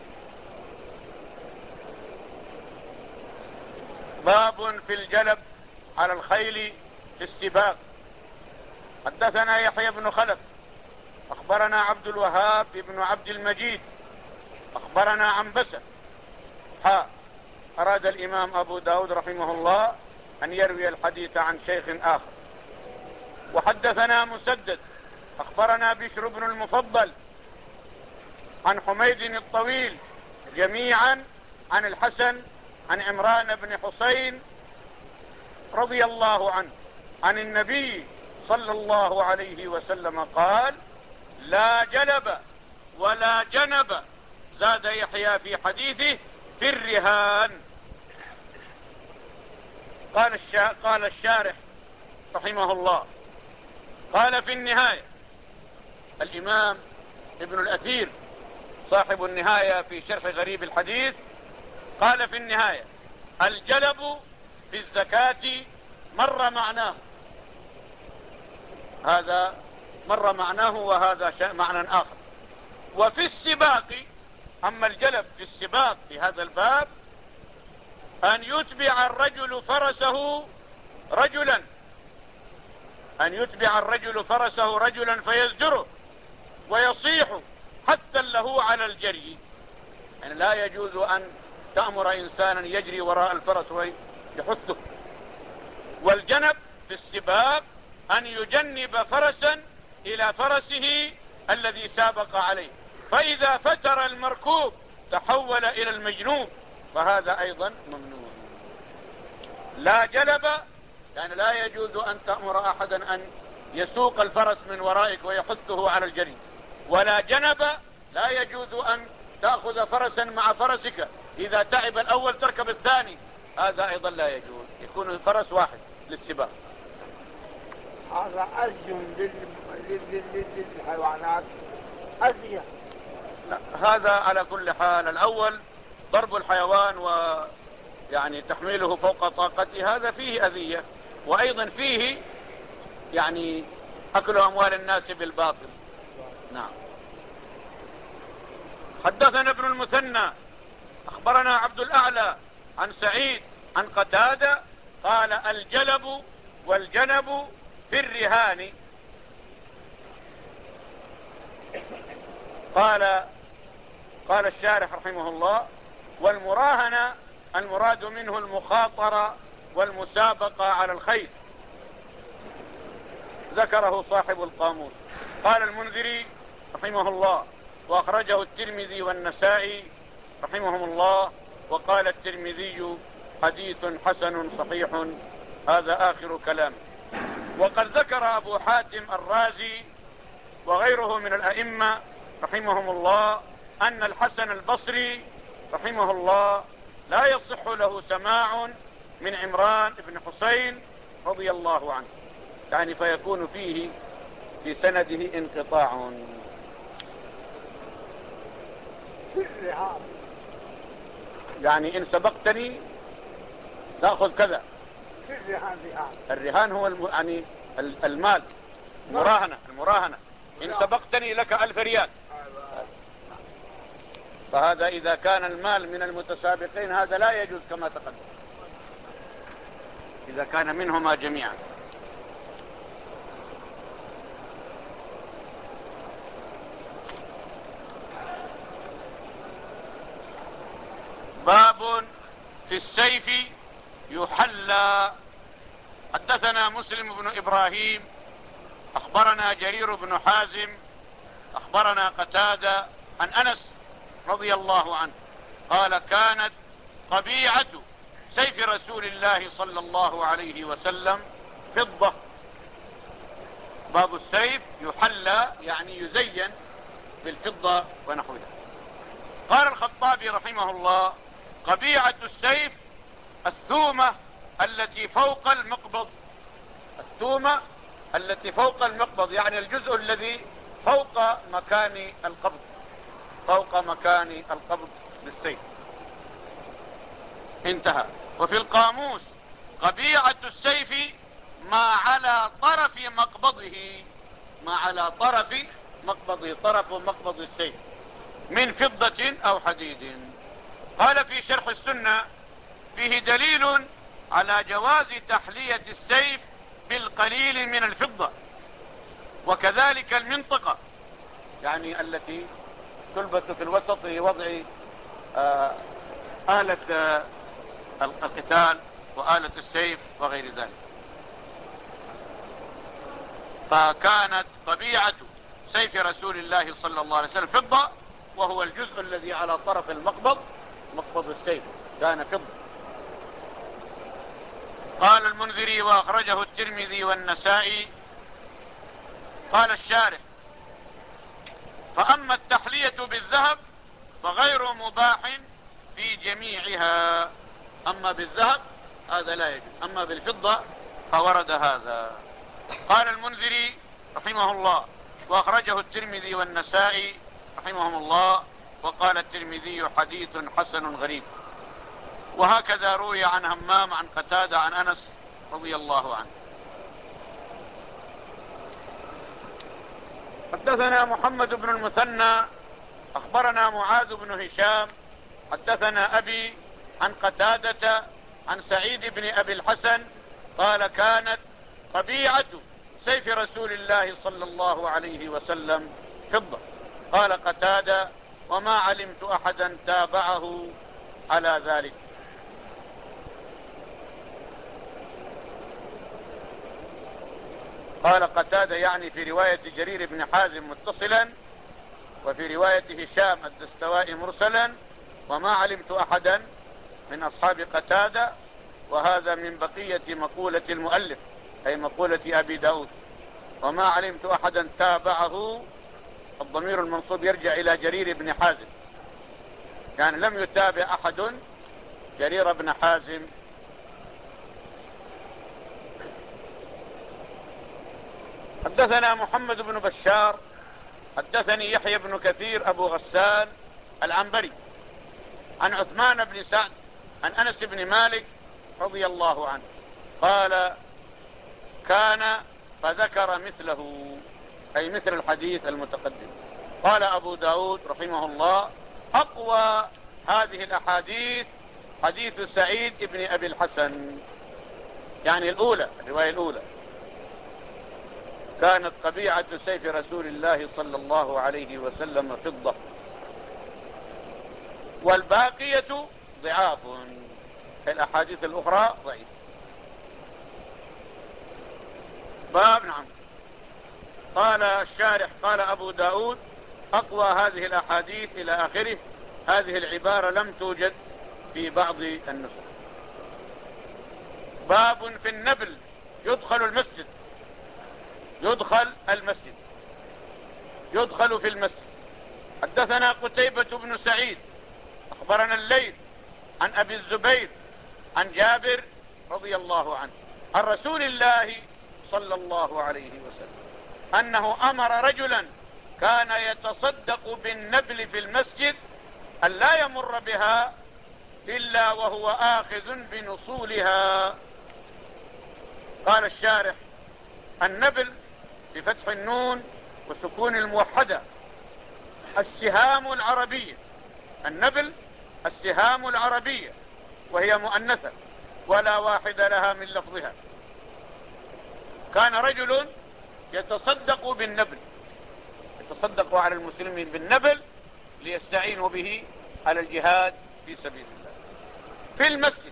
باب في الجلب على الخيل في السباق. حدثنا يحيى بن خلف أخبرنا عبد الوهاب بن عبد المجيد أخبرنا عنبسة. أراد الإمام أبو داود رحمه الله أن يروي الحديث عن شيخ آخر. وحدثنا مسدد أخبرنا بشر بن المفضل عن حميد الطويل جميعا عن الحسن عن عمران بن حسين رضي الله عنه عن النبي صلى الله عليه وسلم قال: لا جلب ولا جنب. زاد يحيى في حديثه في الرهان. قال الشارح رحمه الله قال في النهاية الإمام ابن الأثير صاحب النهاية في شرح غريب الحديث قال في النهاية: الجلب في الزكاة مر معناه. هذا مر معناه وهذا معنى آخر. وفي السباق، أما الجلب في السباق في هذا الباب أن يتبع الرجل فرسه رجلا، أن يتبع الرجل فرسه رجلا فيزجره ويصيح حثا له على الجري. يعني لا يجوز أن تأمر إنسانا يجري وراء الفرس ويحثه. والجنب في السباق أن يجنب فرسا إلى فرسه الذي سابق عليه، فإذا فتر المركوب تحول إلى المجنوب، فهذا أيضا ممنوع. لا جلب يعني لا يجوز أن تأمر أحدا أن يسوق الفرس من ورائك ويحثه على الجري. ولا جنب لا يجوز أن تأخذ فرسا مع فرسك، إذا تعب الأول تركب الثاني، هذا أيضا لا يجوز، يكون الفرس واحد للسباق. هذا أذى للحيوانات، أذية. هذا على كل حال الأول ضرب الحيوان ويعني تحميله فوق طاقته، هذا فيه أذية، وأيضا فيه يعني أكل أموال الناس بالباطل. نعم. حدثنا ابن المثنى أخبرنا عبد الأعلى عن سعيد عن قتادة قال: الجلب والجنب في الرهان. قال الشارح رحمه الله: والمراهنة المراد منه المخاطرة والمسابقة على الخيل، ذكره صاحب القاموس. قال المنذري رحمه الله وأخرجه الترمذي والنسائي رحمهم الله، وقال الترمذي: حديث حسن صحيح. هذا آخر كلامه. وقد ذكر أبو حاتم الرازي وغيره من الأئمة رحمهم الله أن الحسن البصري رحمه الله لا يصح له سماع من عمران بن حسين رضي الله عنه، يعني فيكون فيه في سنده انقطاع. يعني إن سبقتني تأخذ كذا. الرهان هو يعني المال، المراهنة. إن سبقتني لك 1000 ريال. فهذا إذا كان المال من المتسابقين هذا لا يجوز كما تقدم، إذا كان منهما جميعا. باب في السيف يحلى. حدثنا مسلم بن إبراهيم أخبرنا جرير بن حازم أخبرنا قتادة عن أنس رضي الله عنه قال كانت قبيعة سيف رسول الله صلى الله عليه وسلم فضة. باب السيف يحلى يعني يزين بالفضة ونحوها. قال الخطابي رحمه الله قبيعة السيف الثومة التي فوق المقبض. الثومة التي فوق المقبض يعني الجزء الذي فوق مكان القبض، فوق مكان القبض بالسيف. انتهى. وفي القاموس قبيعة السيف ما على طرف مقبضه، ما على طرف مقبضه، طرف مقبض السيف من فضة أو حديد. قال في شرح السنة فيه دليل على جواز تحلية السيف بالقليل من الفضة، وكذلك المنطقة يعني التي تلبس في الوسط لوضع آلة القتال وآلة السيف وغير ذلك. فكانت طبيعة سيف رسول الله صلى الله عليه وسلم فضة، وهو الجزء الذي على طرف المقبض، مقبض السيف كان فضة. قال المنذري وأخرجه الترمذي والنسائي. قال الشارح فأما التحلية بالذهب فغير مباح في جميعها. أما بالذهب هذا لا يجوز، أما بالفضة فورد هذا. قال المنذري رحمه الله وأخرجه الترمذي والنسائي رحمهم الله. وقال الترمذي حديث حسن غريب. وهكذا روي عن همام عن قتادة عن أنس رضي الله عنه. حدثنا محمد بن المثنى أخبرنا معاذ بن هشام حدثنا أبي عن قتادة عن سعيد بن أبي الحسن قال كانت طبيعة سيف رسول الله صلى الله عليه وسلم فضة. قال قتادة وما علمت أحدا تابعه على ذلك. قال قتادة يعني في رواية جرير بن حازم متصلا، وفي رواية هشام الدستوائي مرسلا، وما علمت أحدا من أصحاب قتادة. وهذا من بقية مقولة المؤلف أي مقولة أبي داود. وما علمت أحدا تابعه، الضمير المنصوب يرجع إلى جرير بن حازم، يعني لم يتابع أحد جرير بن حازم. حدثنا محمد بن بشار حدثني يحيى بن كثير أبو غسان العنبري عن عثمان بن سعد عن أنس بن مالك رضي الله عنه قال كان فذكر مثله أي مثل الحديث المتقدم. قال أبو داود رحمه الله أقوى هذه الأحاديث حديث سعيد بن أبي الحسن، يعني الأولى، الرواية الأولى كانت قبيعة سيف رسول الله صلى الله عليه وسلم فضة، والباقية ضعاف، الأحاديث الأخرى ضعيف. باب نعم. قال الشارح قال أبو داود أقوى هذه الأحاديث إلى آخره. هذه العبارة لم توجد في بعض النسخ. باب في النبل يدخل المسجد. يدخل المسجد، يدخل في المسجد. حدثنا قتيبة بن سعيد أخبرنا الليث عن أبي الزبير عن جابر رضي الله عنه عن رسول الله صلى الله عليه وسلم أنه أمر رجلا كان يتصدق بالنبل في المسجد أن لا يمر بها إلا وهو آخذ بنصولها. قال الشارح النبل بفتح النون وسكون الموحدة السهام العربية. النبل السهام العربية وهي مؤنثة ولا واحد لها من لفظها. كان رجل يتصدق بالنبل، يتصدق على المسلمين بالنبل ليستعينوا به على الجهاد في سبيل الله في المسجد.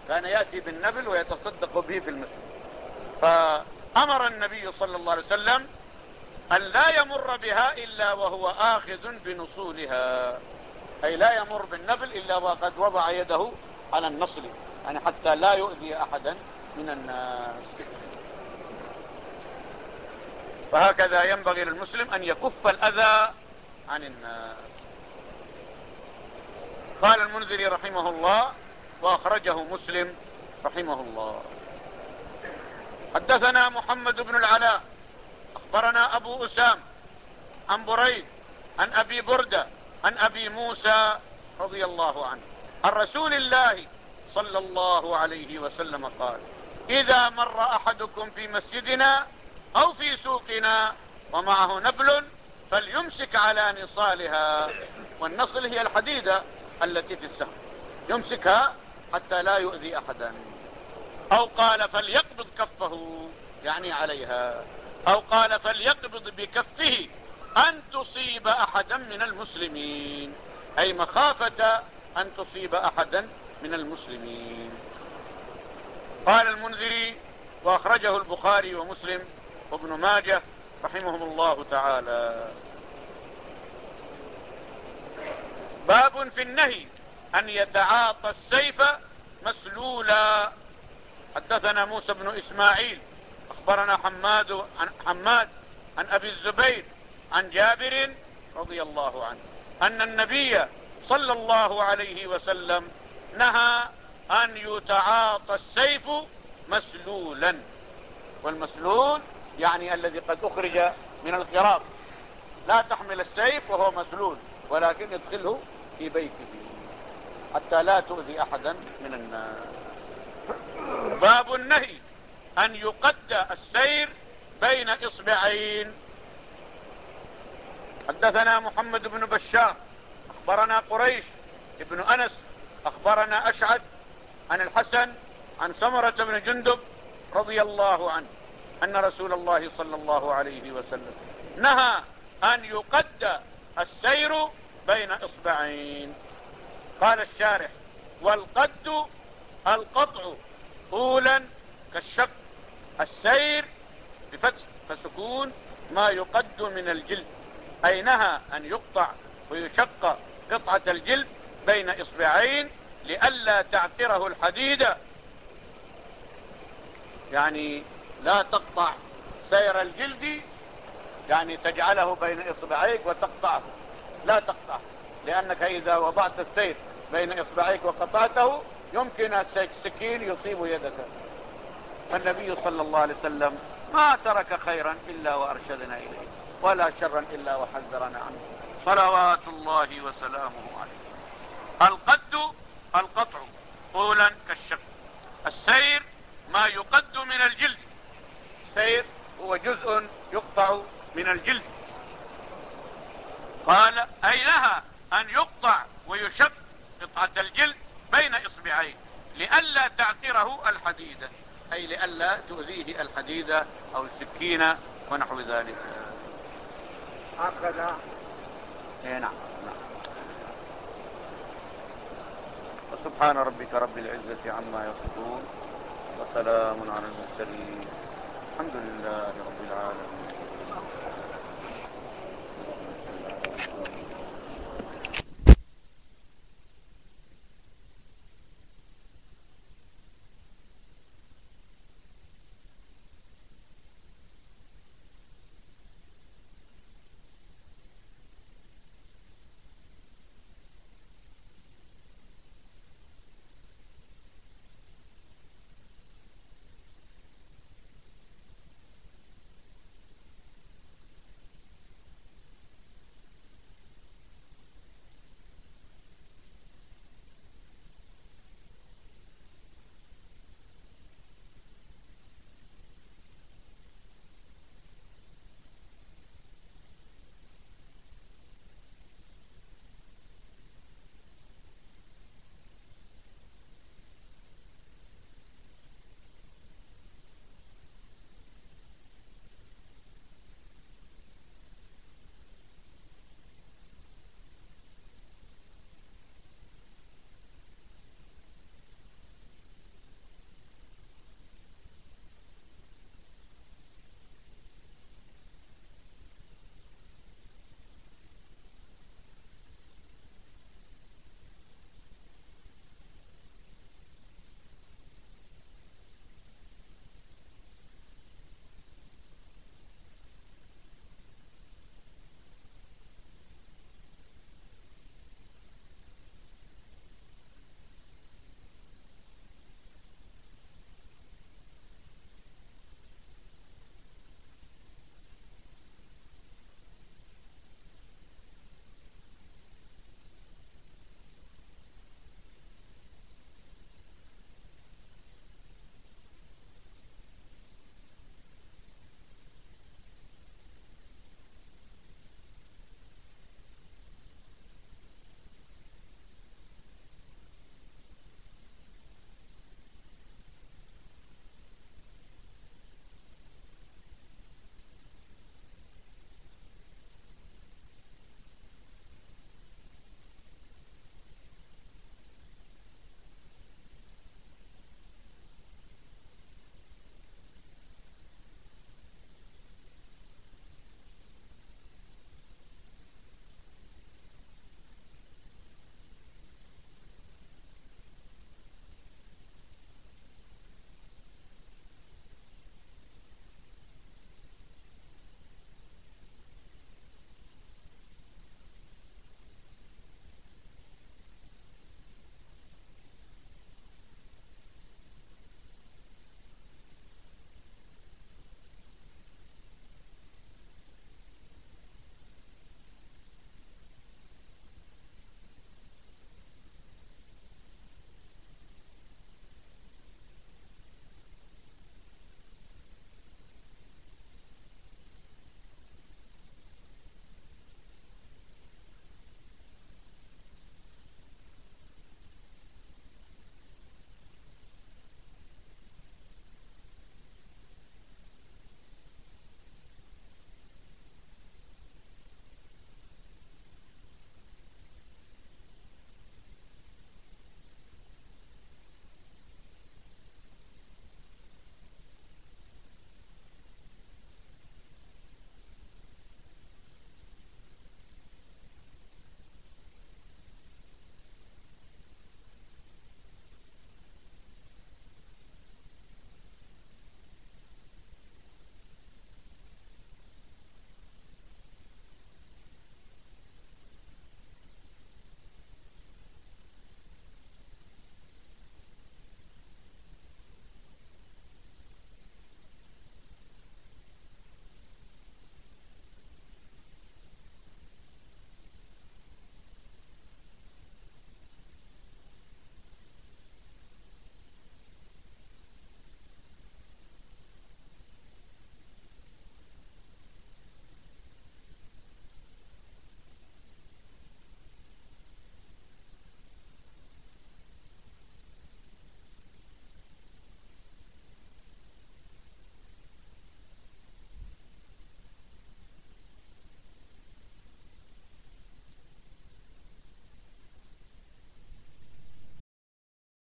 كان يأتي بالنبل ويتصدق به في المسجد. فأمر النبي صلى الله عليه وسلم أن لا يمر بها إلا وهو آخذ بنصولها، أي لا يمر بالنبل إلا وقد وضع يده على النصل، يعني حتى لا يؤذي أحدا من الناس. فهكذا ينبغي للمسلم أن يكف الأذى عن الناس. قال المنذري رحمه الله وأخرجه مسلم رحمه الله: حدثنا محمد بن العلاء أخبرنا أبو أسام عن بريد عن أبي بردة عن أبي موسى رضي الله عنه عن رسول الله صلى الله عليه وسلم قال: إذا مر أحدكم في مسجدنا أو في سوقنا ومعه نبل فليمسك على نصالها. والنصل هي الحديدة التي في السهم، يمسكها حتى لا يؤذي أحدا. أو قال فليقبض كفه، يعني عليها. أو قال فليقبض بكفه أن تصيب أحدا من المسلمين، أي مخافة أن تصيب أحدا من المسلمين. قال المنذري وأخرجه البخاري ومسلم وابن ماجه رحمهم الله تعالى. باب في النهي أن يتعاطى السيف مسلولا. حدثنا موسى بن إسماعيل أخبرنا حماد عن أبي الزبير عن جابر رضي الله عنه أن النبي صلى الله عليه وسلم نهى أن يتعاطى السيف مسلولا. والمسلول يعني الذي قد أخرج من الخراف. لا تحمل السيف وهو مسلول، ولكن ادخله في بيته حتى لا تؤذي أحدا من الناس. باب النهي أن يقد السير بين إصبعين. حدثنا محمد بن بشار أخبرنا قريش ابن أنس أخبرنا أشعث عن الحسن عن سمرة بن جندب رضي الله عنه أن رسول الله صلى الله عليه وسلم نهى أن يقد السير بين إصبعين. قال الشارح: والقد القطع طولا كالشق. السير بفتح فسكون ما يقد من الجلد، أي نهى أن يقطع ويشق قطعة الجلد بين إصبعين لئلا تعقره الحديدة، يعني لا تقطع سير الجلد، يعني تجعله بين إصبعيك وتقطعه، لا تقطعه، لأنك إذا وضعت السير بين إصبعيك وقطعته يمكن السكين يصيب يدك. فالنبي صلى الله عليه وسلم ما ترك خيرا إلا وأرشدنا إليه، ولا شرا إلا وحذرنا عنه، صلوات الله وسلامه عليه. القد القطع طولا كالشق. السير ما يقد من الجلد، السير هو جزء يقطع من الجلد. قال: أي نهى أن يقطع ويشق قطعة الجلد بين إصبعين لئلا تعقره الحديدة، أي لئلا تؤذيه الحديدة أو السكينة ونحو ذلك. هكذا. نعم. سبحان ربك رب العزة عما يصفون وسلام على المرسلين، الحمد لله رب العالمين.